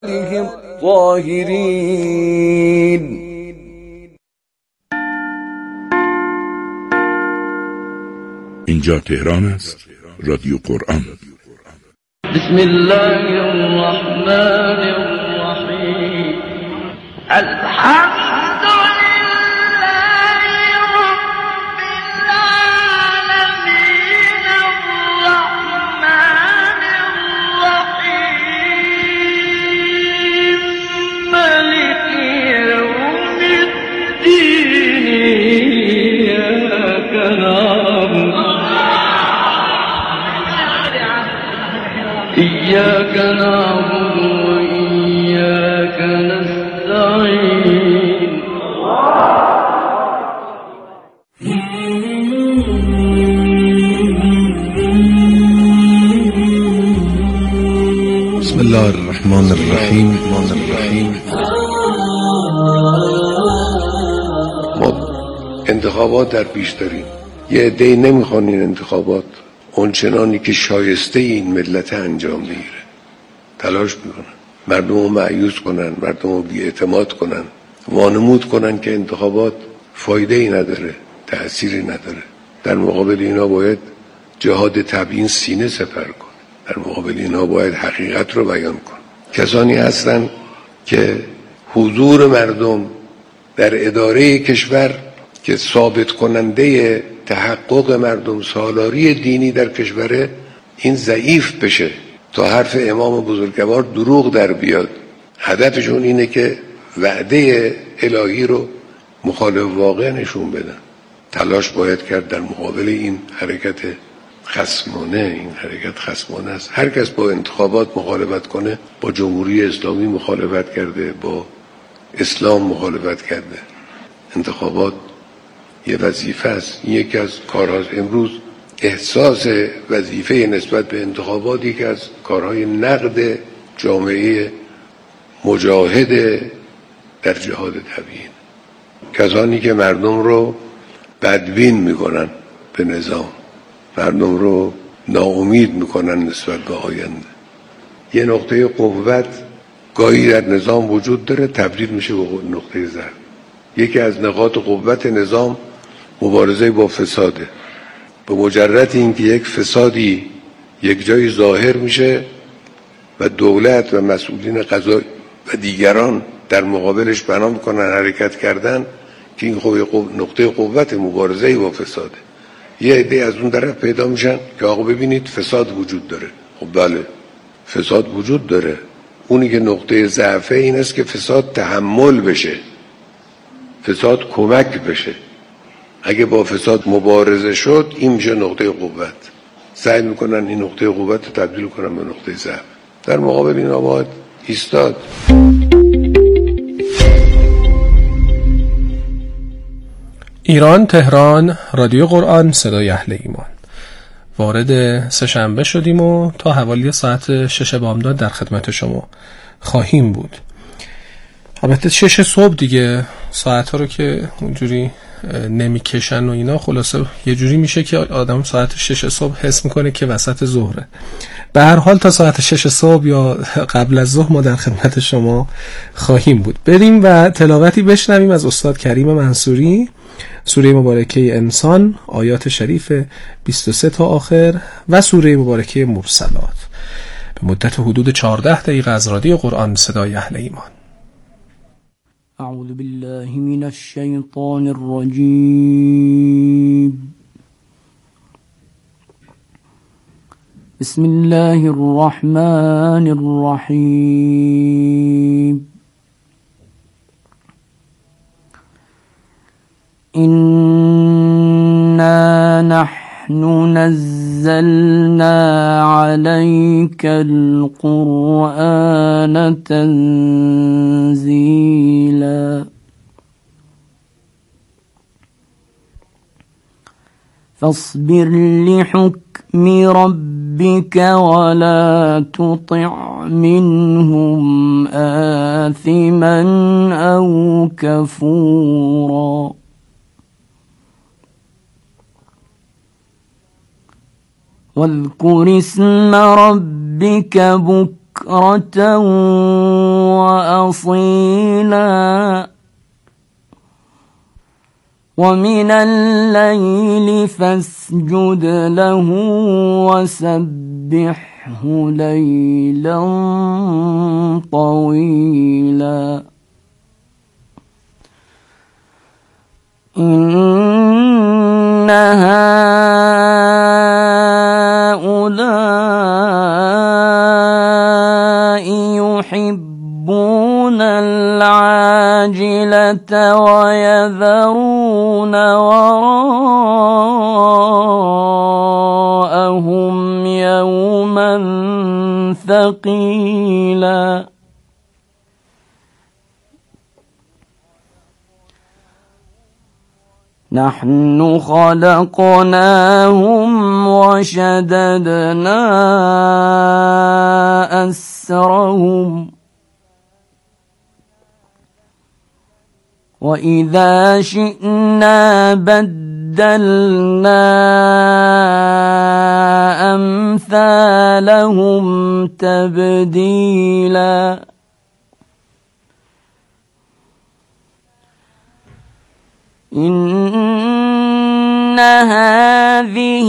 الظاهرين. اینجا تهران است، رادیو قرآن. بسم الله الرحمن الرحیم. الحمد لله رب العالمین الرحمن الرحیم مالک یوم الدین ایاک نعبد إياك نعبد وإياك نستعين. بسم الله الرحمن الرحیم. ما انتخابات در پیش داریم. یه عده‌ای نمیخوان این انتخابات اونچنانی که شایسته این ملت انجام بگیره. تلاش میکنن مردم رو مایوس کنن، مردم رو بی‌اعتماد کنن، وانمود کنن که انتخابات فایده ای نداره، تأثیری نداره. در مقابل اینا باید جهاد تبیین سینه سپر کن. در مقابل اینا باید حقیقت رو بیان کن. کسانی هستن که حضور مردم در اداره کشور که ثابت کننده تحقق مردم سالاری دینی در کشور این ضعیف بشه تا حرف امام بزرگوار دروغ در بیاد. هدفشون اینه که وعده الهی رو مخالف واقع نشون بدن. تلاش باید کرد در مقابل این حرکت خصمانه. این حرکت خصمانه است. هر کس با انتخابات مخالفت کنه با جمهوری اسلامی مخالفت کرده، با اسلام مخالفت کرده. انتخابات یه وظیفه است. این یکی از کارهاست. امروز احساس وظیفه نسبت به انتخابات یکی از کارهای نقد جامعه مجاهد در جهاد تبیین. کسانی که مردم رو بدبین میکنن به نظام، مردم رو ناامید میکنن نسبت به آینده. یه نقطه قوت گاهی در نظام وجود داره، تبدیل میشه به نقطه ضعف. یکی از نقاط قوت نظام مبارزه با فساده. به مجرد اینکه یک فسادی یک جایی ظاهر میشه و دولت و مسئولین قضایی و دیگران در مقابلش بنا میکنن حرکت کردن که این نقطه قوت مبارزه با فساده. یه عده از اون طرف پیدا میشن که آقا ببینید فساد وجود داره. خب بله فساد وجود داره. اونی که نقطه ضعفه این است که فساد تحمل بشه، فساد کمک بشه. اگه با فساد مبارزه شد این میشه نقطه قوت. سعی میکنن این نقطه قوت رو تبدیل کنن به نقطه ضعف. در مقابل اینا باید ایستاد. ایران، تهران، رادیو قرآن، صدای اهل ایمان. وارد سه‌شنبه شدیم و تا حوالی ساعت 6 بامداد در خدمت شما خواهیم بود. البته 6 صبح دیگه، ساعت‌ها رو که اونجوری نمیکشن و اینا، خلاصه یه جوری میشه که آدم ساعت 6 صبح حس میکنه که وسط ظهره. به هر حال تا ساعت 6 صبح یا قبل از ظهر ما در خدمت شما خواهیم بود. بریم و تلاوتی بشنویم از استاد کریم منصوری، سوره مبارکه انسان، آیات شریف 23 تا آخر و سوره مبارکه مرسلات، به مدت حدود 14 دقیقه از رادیو قرآن، صدای اهل ایمان. أعوذ بالله من الشيطان الرجيم. بسم الله الرحمن الرحيم. إنا نحن نزلنا عليك القرآن تنزيلا فاصبر لحكم ربك ولا تطع منهم آثما أو كفورا واذكر اسم ربك بكرة بكرة وأصيلا ومن الليل فاسجد له وسبحه ليلا طويلا إن هؤلاء يحبون العاجلة ويذرون وراءهم يوما ثقيلا نحن خلقناهم وشددنا أسرهم وإذا شئنا بدلنا أمثالهم تبديلا إن هذه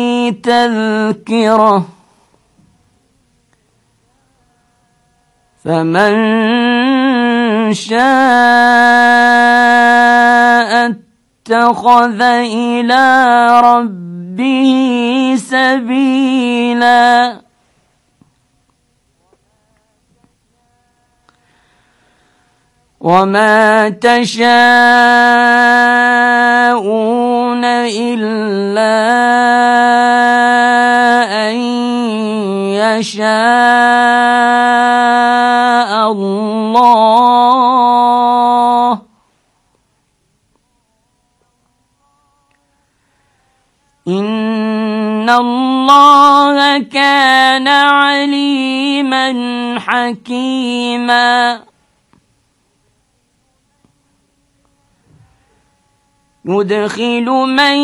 تذكرة فمن شاء اتخذ إلى ربه سبيلا وما تشاءون إلا أن يشاء الله إن الله كان عليما حكيما يدخل من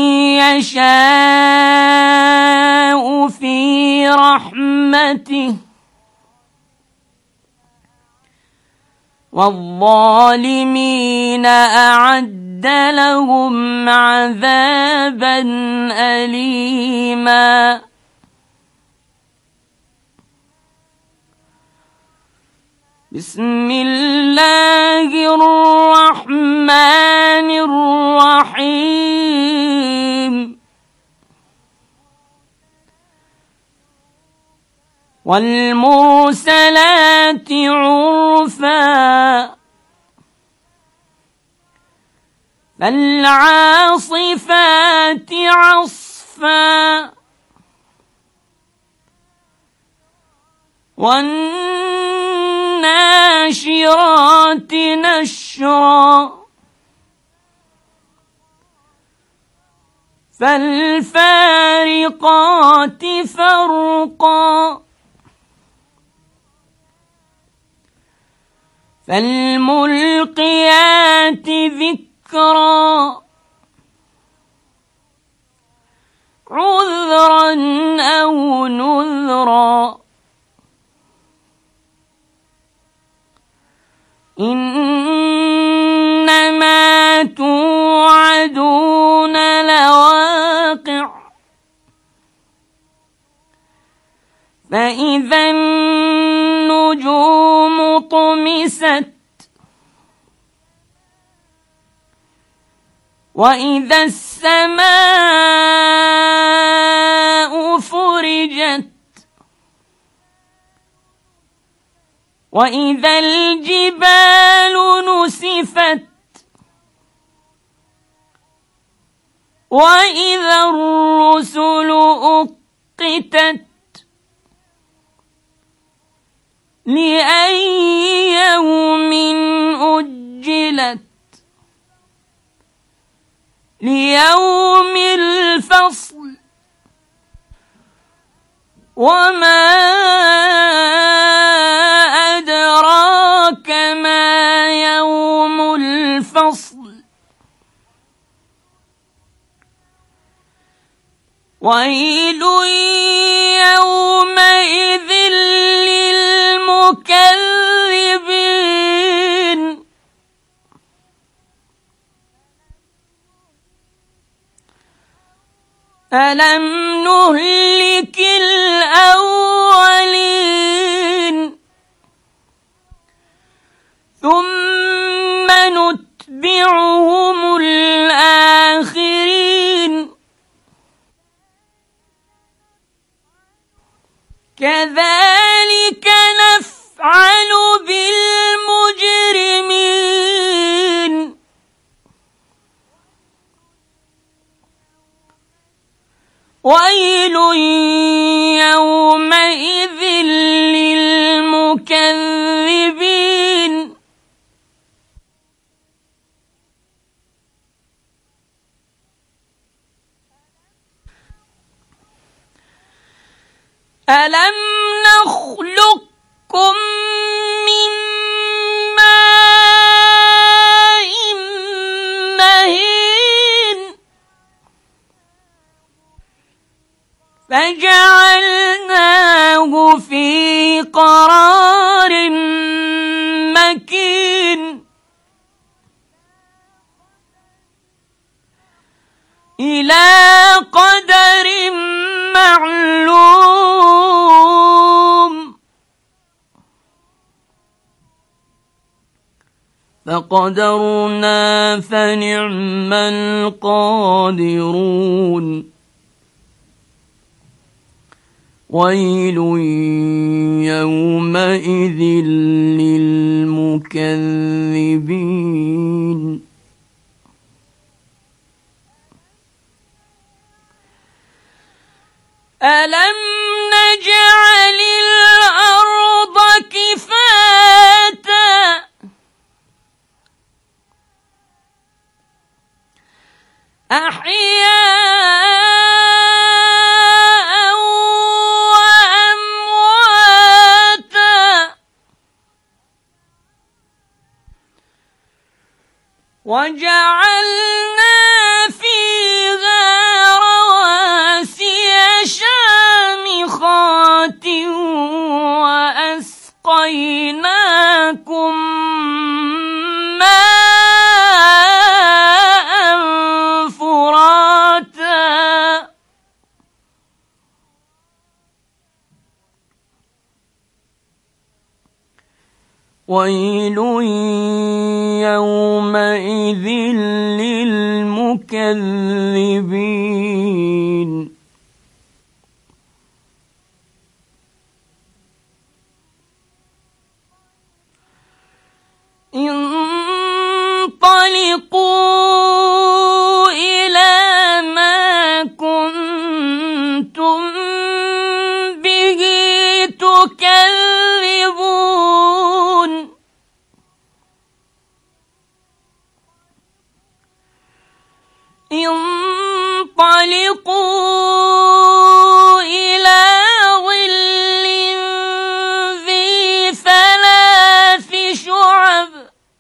يشاء في رحمته والظالمين أعد لهم عذابا أليما بسم الله الرحمن الرحيم والمرسلات عرفا فالعاصفات عصفا والناشرات نشرا فالفارقات فرقا فالملقيات ذكرا عذرا أو نذرا إنما توعدون لواقع فإذا النجوم طمست وإذا السماء فرجت وإذا الجبال نسفت وإذا الرسل أقتت لأي يوم أجلت ليوم الفصل وما أدراك ما يوم الفصل ويل يومئذ المكذبين ألم نهلك الأولين ثم نتبعهم الآخرين كذلك نفعل بالمجرمين ويل يومئذ للمكذبين ألم نخلقكم من ماء مهين فجعلناه في قرار مكين إلى قدر معلوم فقدرنا فنعم القادرون ويل يومئذ للمكذبين ألم نجعل الأرض كفاتا أحياء وأمواتا وجعلنا فيها رواسي شامخات وأسقيناكم ماء فراتا ويل يومئذ للمكذبين انطلقوا إلى ما كنتم به تكذبون انطلقوا إلى ظل ذي ثلاث شعب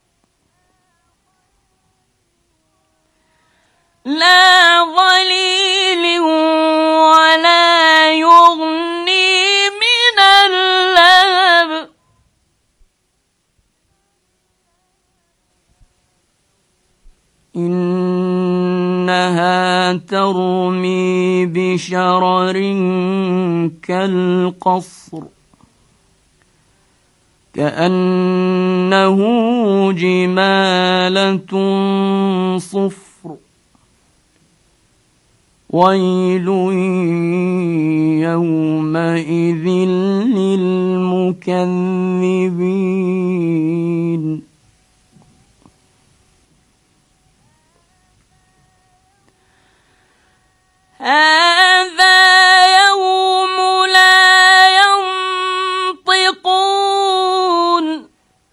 لا ظليل ولا يغني من اللهب إنها ترمي بشرر كالقصر كأنه جمالة صفر ويل يومئذ للمكذبين هذا يوم لا ينطقون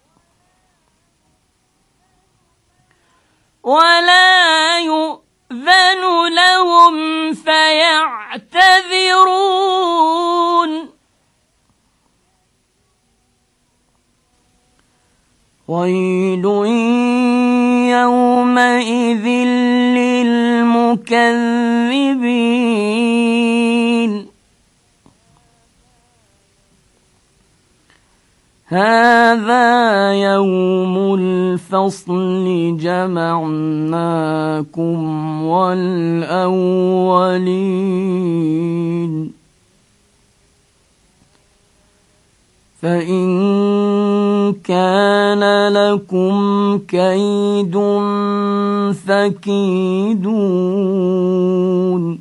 ولا يؤذن لهم فيعتذرون ويل يومئذ للمكذبين هذا يوم الفصل جمعناكم والأولين فإن كان لكم كيد فكيدون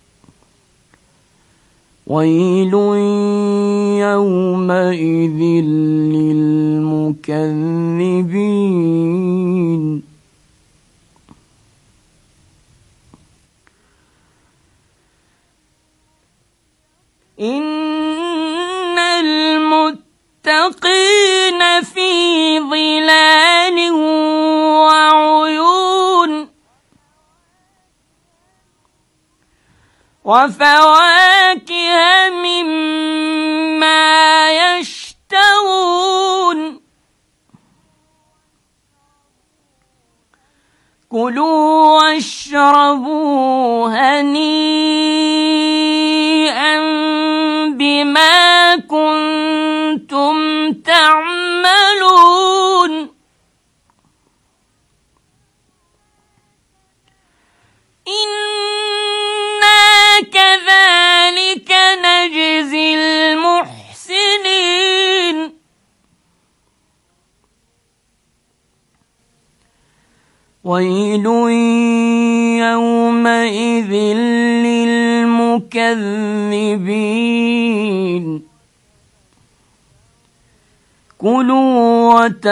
ويل يومئذ للمكذبين إن المتقين في ظلال وعيون وفواكه مما يشتهون كلوا واشربوا هنيئا بما كنتم تعملون إنا كذلك نجزي المحسنين ويل يومئذ للمكذبين كلوا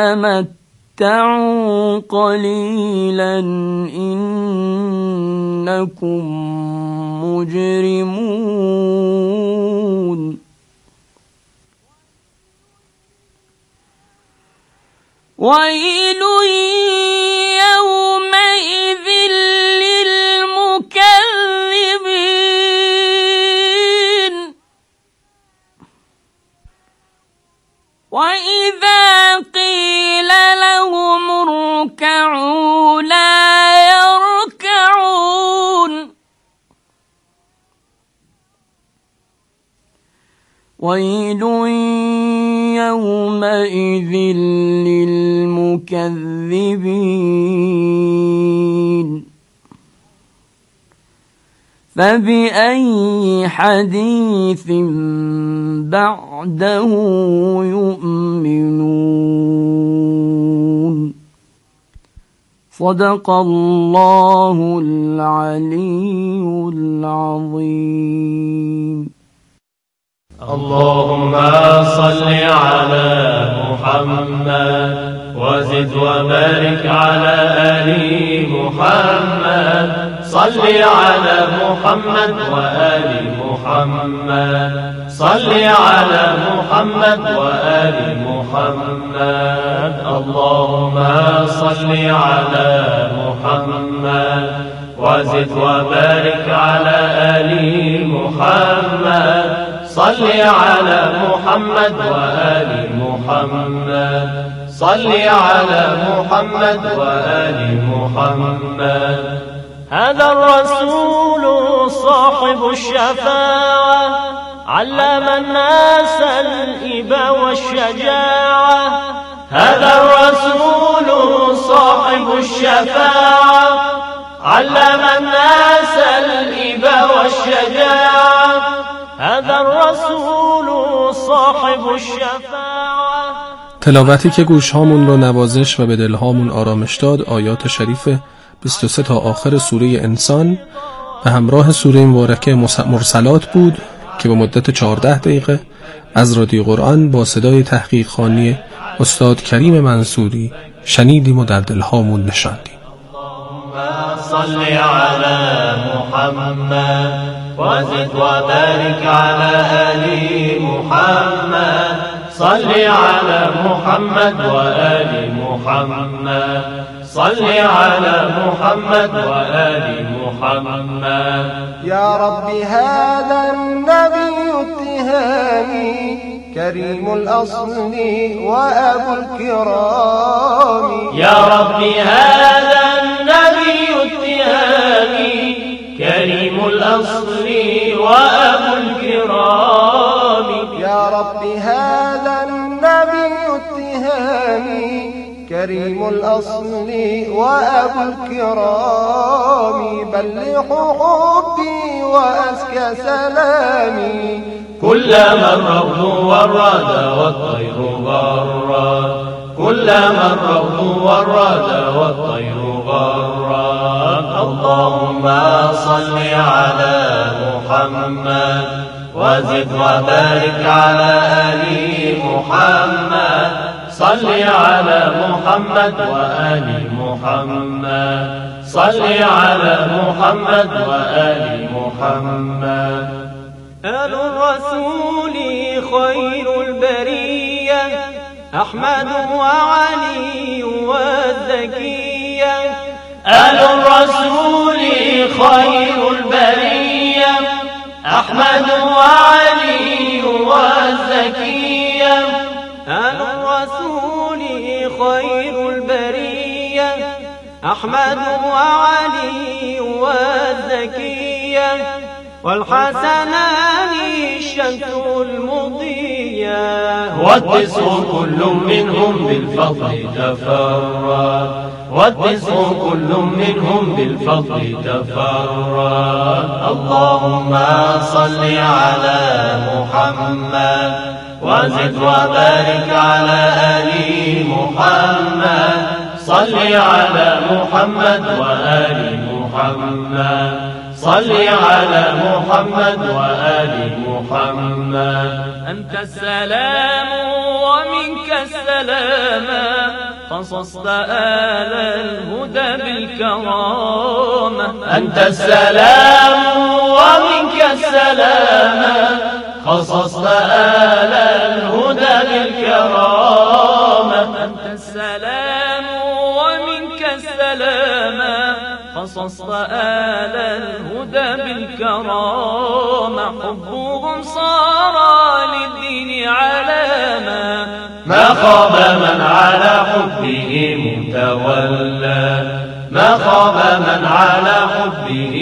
وتمتعوا قليلا إنكم مجرمون ويل يومئذ للمكذبين وإذا قيل لهم اركعوا لا يركعون ويل يومئذ للمكذبين فبأي حديث بعده يؤمنون صدق الله العلي العظيم. اللهم صل على محمد وزد وبارك على آل محمد صل على محمد وآل محمد صل على محمد وآل محمد اللهم صل على محمد وزد وبارك على آل محمد صل على محمد وآل محمد صل على محمد وآل محمد. هذا الرسول صاحب الشفاعة علم الناس الإبا والشجاعة. هذا الرسول صاحب الشفاعة علم الناس الإبا والشجاعة. هذا الرسول صاحب الشفاعة. تلاوتی که گوشهامون رو نوازش و به دلهامون آرامش داد آیات شریف 23 تا آخر سوره انسان به همراه سوره مبارکه مرسلات بود که به مدت 14 دقیقه از رادیو قرآن با صدای تحقیق خوانی استاد کریم منصوری شنیدیم و در دلهامون نشاندیم. صل على محمد وزد وبارك على آل محمد صل على محمد وآل محمد صل على محمد وآل محمد. يا رب هذا النبي التهامي كريم الأصل وأبو الكرام. يا رب هذا النبي التهامي كريم الأصل وأبو الكرام. يا رب هذا النبي كريم الأصل وأبو الكرام بلغوا حبي وأزكى سلامي كلما الروض والردى والطير غرا كلما الروض والردى والطير غرا اللهم صل على محمد وزد وبارك على آل محمد صل على محمد وآل محمد صل على محمد وآل محمد آل الرسول خير البرية أحمد وعلي والزكية آل الرسول خير البرية أحمد وعلي والزكية آل الرسول خير البرية أحمد وعلي والزكية والحسنان الشمس المضية والتسع كل منهم بالفضل تفرد والتسع كل منهم بالفضل تفرد اللهم صل على محمد وزد وبارك على آل محمد صل على محمد وآل محمد صل على محمد وآل محمد أنت السلام ومنك السلام خصصت آل الهدى بالكرامة أنت السلام ومنك السلام خصصت آل الهدى بالكرامة أنت السلام ومنك السلام خصصت آل الهدى بالكرامة حبهم صار للدين علامة ما خاب من على حبه متولى ما خاب من على حبه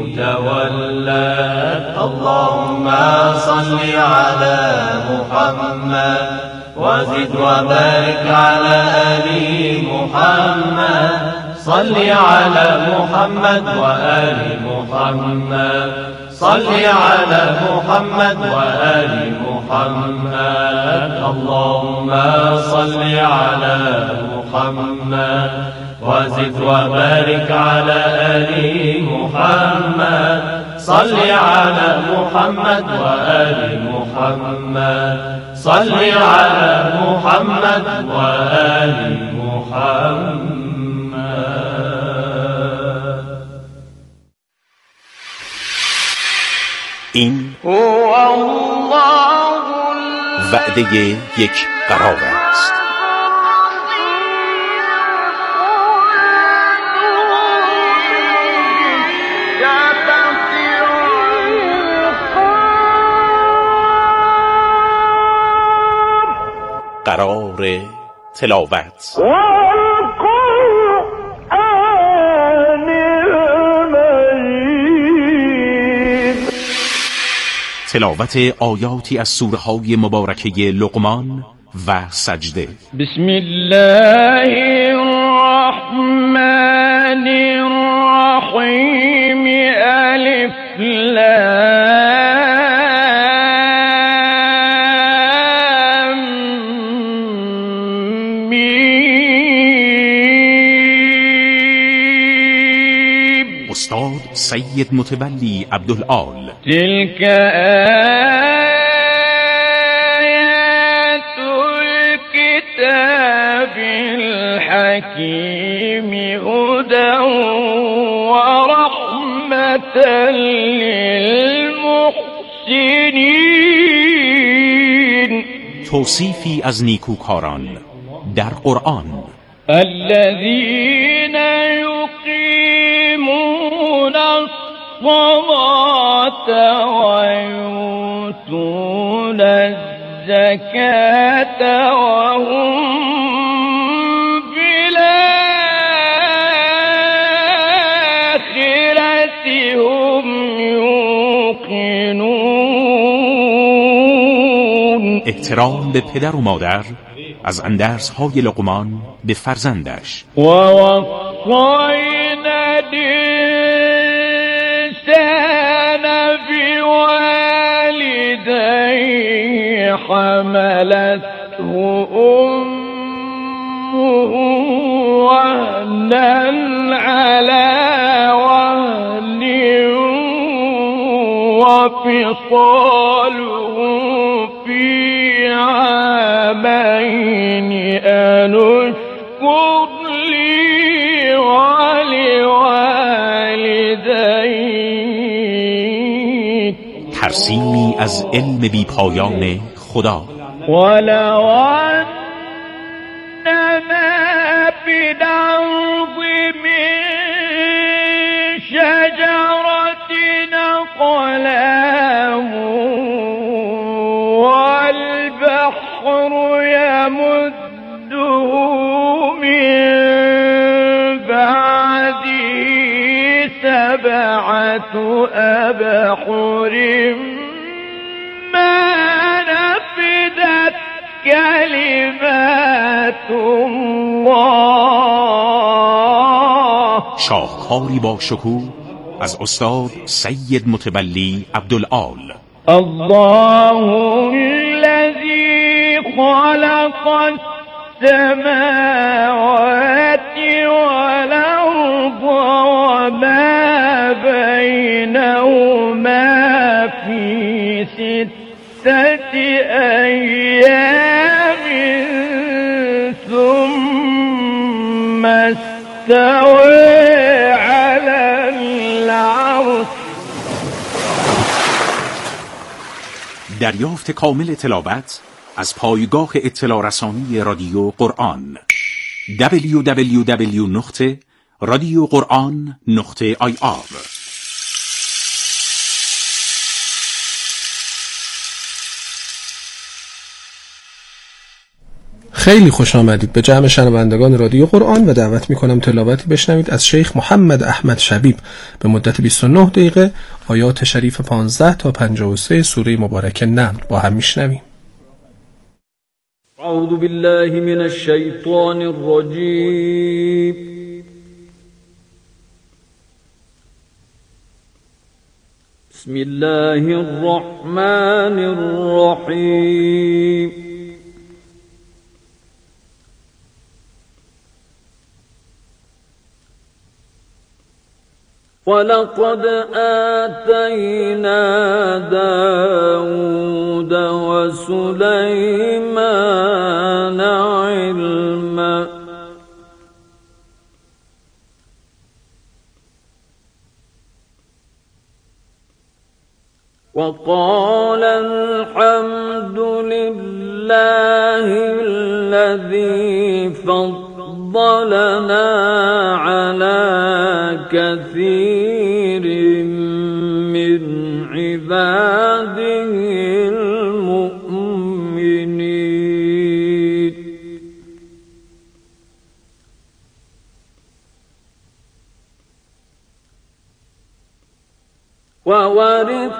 متولى اللهم صل على محمد وزد وبارك على آل محمد صل على محمد وآل محمد صل على محمد وآل محمد اللهم صل على محمد وزد وبارك على آل محمد صل على محمد وآل محمد صل على محمد وآل محمد این وعده یک قرار است. قرار تلاوت تلاوت آیاتی از سوره های مبارکه لقمان و سجده. بسم الله الرحمن الرحیم الف لام میم. استاد سید متولی عبدالآل. تلك آیات الكتاب الحکیم هدى ورحمة للمحسنین. توصیفی از نیکوکاران در قرآن. الذين يقيمون الصلاة ويؤتون الزكاة وهم بالآخرة هم يوقنون. احترام به پدر و مادر از اندرس‌های لقمان به فرزندش. و وصینا الانسان بوالديه حملته امه وهنا على وهن وفصاله في عامين أن اشكر لي ولوالديك. ترسیمی از علم بی پایان خدا. ولو أنما في الأرض من شجرة أقلام والبحر يمده من بعده 7 أبحر ما نفدت كلمات الله. شاهکاری با شکوه از استاد سید متولی عبدالعال. الله الذي خلق السماوات والأرض وما بينهما في 6 أيام ثم استوى على العرش. دریافت کامل تلاوت از پایگاه اطلاع رسانی رادیو قرآن www.radioquran.ir. خیلی خوش آمدید به جمع شنوندگان رادیو قرآن و دعوت میکنم تلاوتی بشنوید از شیخ محمد احمد شبیب به مدت 29 دقیقه آیات شریف 15 تا 53 سوره مبارکه نمل. با هم میشنویم. اعوذ بالله من الشیطان الرجیم. بسم الله الرحمن الرحیم. ولقد آتينا داود وسليمان علما وقال الحمد لله الذي فضلنا على كثير من عباده المؤمنين. وورث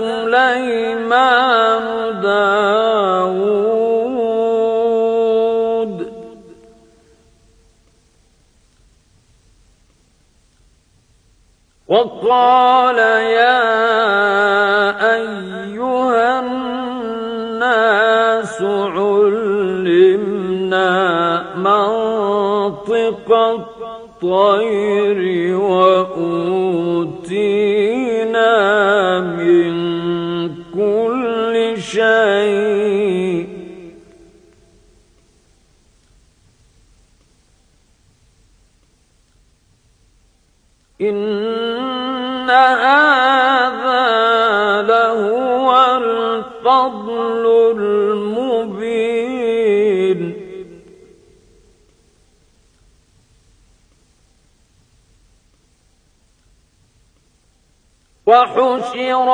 سليمان داود وقال يا أيها الناس علمنا منطق الطير وأوتينا من كل شيء إن هذا لهو الفضل المبين. وحشر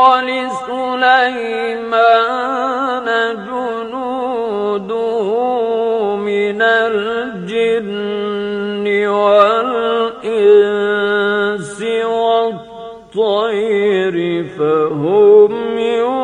لسليمان جنوده من الجن والإنس والطير فهم يوزعون.